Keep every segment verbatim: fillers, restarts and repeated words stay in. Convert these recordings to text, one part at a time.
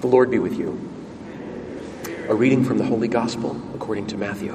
The Lord be with you. A reading from the Holy Gospel according to Matthew.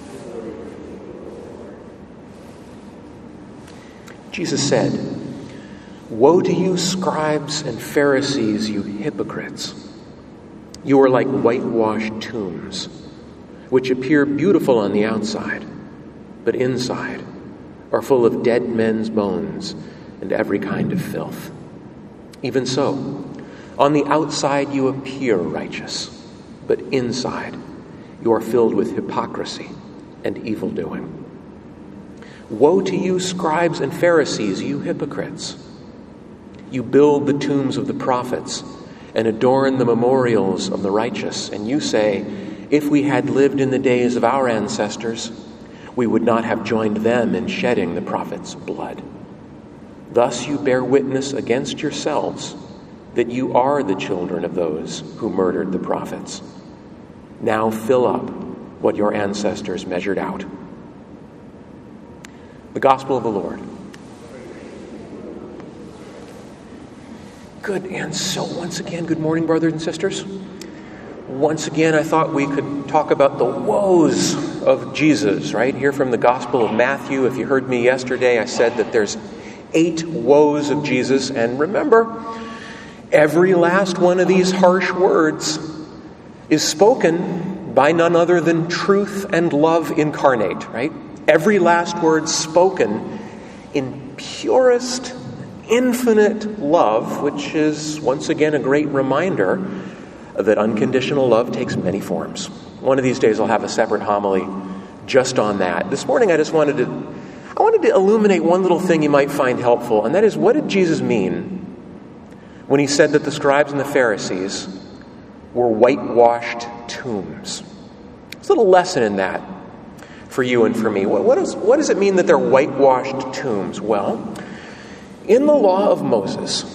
Jesus said, "Woe to you, scribes and Pharisees, you hypocrites! You are like whitewashed tombs, which appear beautiful on the outside, but inside are full of dead men's bones and every kind of filth. Even so, on the outside you appear righteous, but inside you are filled with hypocrisy and evil doing. Woe to you, scribes and Pharisees, you hypocrites! You build the tombs of the prophets and adorn the memorials of the righteous, and you say, if we had lived in the days of our ancestors, we would not have joined them in shedding the prophets' blood. Thus you bear witness against yourselves that you are the children of those who murdered the prophets. Now fill up what your ancestors measured out." The Gospel of the Lord. Good, and so once again, good morning, brothers and sisters. Once again, I thought we could talk about the woes of Jesus, right? Here from the Gospel of Matthew. If you heard me yesterday, I said that there's eight woes of Jesus, and remember, every last one of these harsh words is spoken by none other than truth and love incarnate, right? Every last word spoken in purest, infinite love, which is once again a great reminder that unconditional love takes many forms. One of these days I'll have a separate homily just on that. This morning I just wanted to I wanted to illuminate one little thing you might find helpful, and that is, what did Jesus mean when he said that the scribes and the Pharisees were whitewashed tombs? There's a little lesson in that for you and for me. What, what, is, what does it mean that they're whitewashed tombs? Well, in the law of Moses,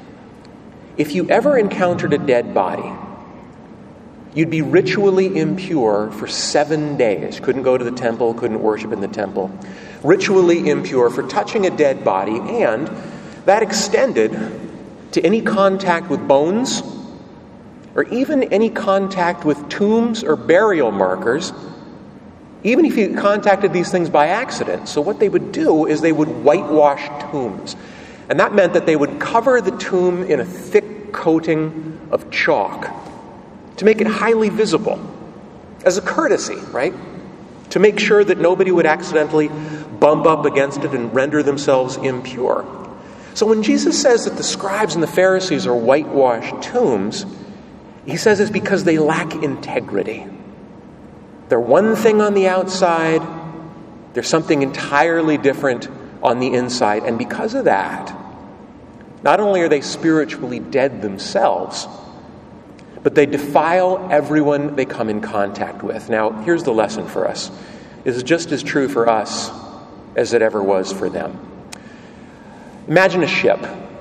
if you ever encountered a dead body, you'd be ritually impure for seven days. Couldn't go to the temple, couldn't worship in the temple. Ritually impure for touching a dead body, and that extended to any contact with bones, or even any contact with tombs or burial markers, even if you contacted these things by accident. So what they would do is they would whitewash tombs. And that meant that they would cover the tomb in a thick coating of chalk to make it highly visible, as a courtesy, right? To make sure that nobody would accidentally bump up against it and render themselves impure. So when Jesus says that the scribes and the Pharisees are whitewashed tombs, he says it's because they lack integrity. They're one thing on the outside, they're something entirely different on the inside. And because of that, not only are they spiritually dead themselves, but they defile everyone they come in contact with. Now, here's the lesson for us. It is just as true for us as it ever was for them. Imagine a ship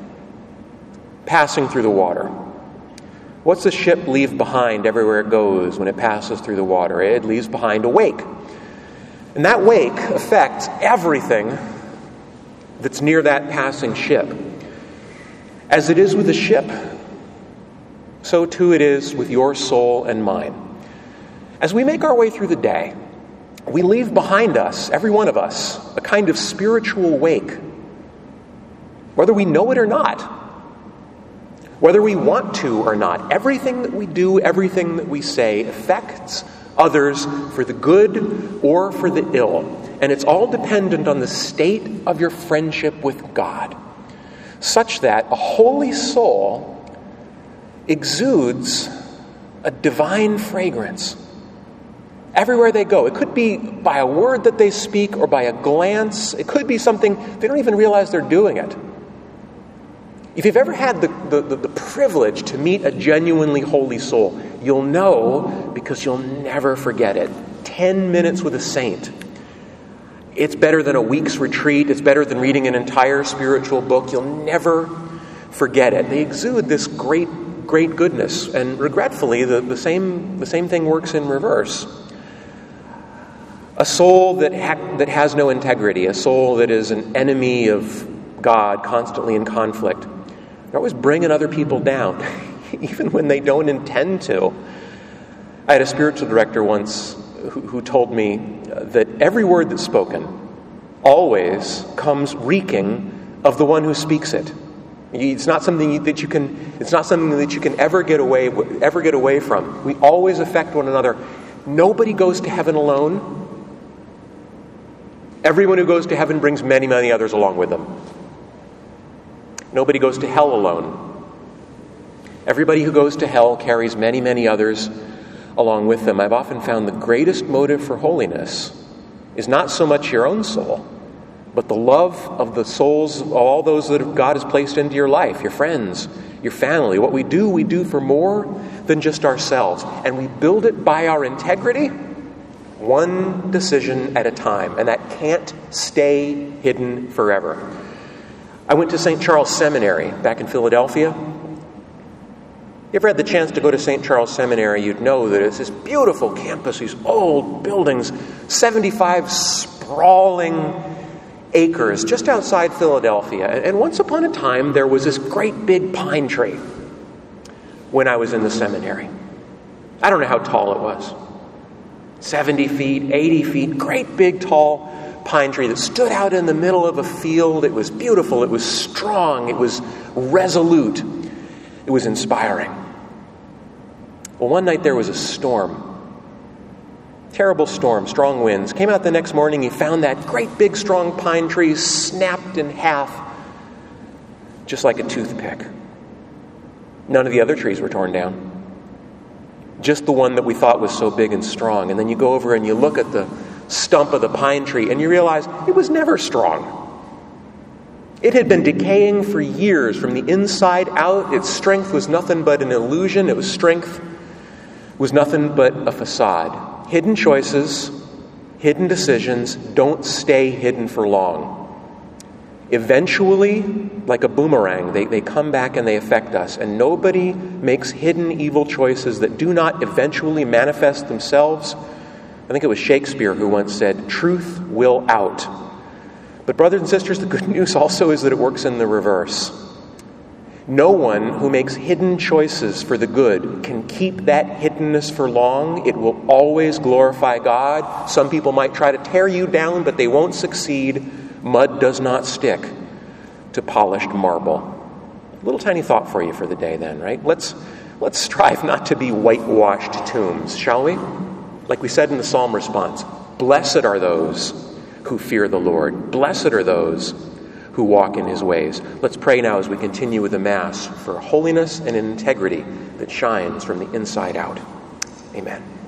passing through the water. What's the ship leave behind everywhere it goes when it passes through the water? It leaves behind a wake. And that wake affects everything that's near that passing ship. As it is with the ship, so too it is with your soul and mine. As we make our way through the day, we leave behind us, every one of us, a kind of spiritual wake. Whether we know it or not, whether we want to or not, everything that we do, everything that we say affects others for the good or for the ill. And it's all dependent on the state of your friendship with God, such that a holy soul exudes a divine fragrance everywhere they go. It could be by a word that they speak or by a glance. It could be something they don't even realize they're doing it. If you've ever had the, the, the, the privilege to meet a genuinely holy soul, you'll know, because you'll never forget it. Ten minutes with a saint. It's better than a week's retreat. It's better than reading an entire spiritual book. You'll never forget it. They exude this great, great goodness. And regretfully, the, the same the same thing works in reverse. A soul that ha- that has no integrity, a soul that is an enemy of God, constantly in conflict, they're always bringing other people down. even when they don't intend to. I had a spiritual director once who, who told me that every word that's spoken always comes reeking of the one who speaks it. It's not something that you can. It's not something that you can ever get away ever get away from. We always affect one another. Nobody goes to heaven alone. Everyone who goes to heaven brings many, many others along with them. Nobody goes to hell alone. Everybody who goes to hell carries many, many others along with them. I've often found the greatest motive for holiness is not so much your own soul, but the love of the souls of all those that God has placed into your life, your friends, your family. What we do, we do for more than just ourselves. And we build it by our integrity, one decision at a time. And that can't stay hidden forever. I went to Saint Charles Seminary back in Philadelphia. You ever had the chance to go to Saint Charles Seminary, you'd know that it's this beautiful campus, these old buildings, seventy-five sprawling acres just outside Philadelphia. And once upon a time, there was this great big pine tree when I was in the seminary. I don't know how tall it was. seventy feet, eighty feet, great big tall pine tree that stood out in the middle of a field. It was beautiful. It was strong. It was resolute. It was inspiring. Well, one night there was a storm. Terrible storm, strong winds. Came out the next morning, he found that great big strong pine tree snapped in half, just like a toothpick. None of the other trees were torn down. Just the one that we thought was so big and strong. And then you go over and you look at the stump of the pine tree and you realize it was never strong. It had been decaying for years from the inside out. Its strength was nothing but an illusion. It was strength was nothing but a facade. Hidden choices, hidden decisions don't stay hidden for long. Eventually, like a boomerang, they, they come back and they affect us. And nobody makes hidden evil choices that do not eventually manifest themselves. I think it was Shakespeare who once said, "Truth will out." But brothers and sisters, the good news also is that it works in the reverse. No one who makes hidden choices for the good can keep that hiddenness for long. It will always glorify God. Some people might try to tear you down, but they won't succeed. Mud does not stick to polished marble. A little tiny thought for you for the day then, right? Let's, let's strive not to be whitewashed tombs, shall we? Like we said in the psalm response, blessed are those who fear the Lord. Blessed are those who walk in his ways. Let's pray now as we continue with the Mass for holiness and integrity that shines from the inside out. Amen.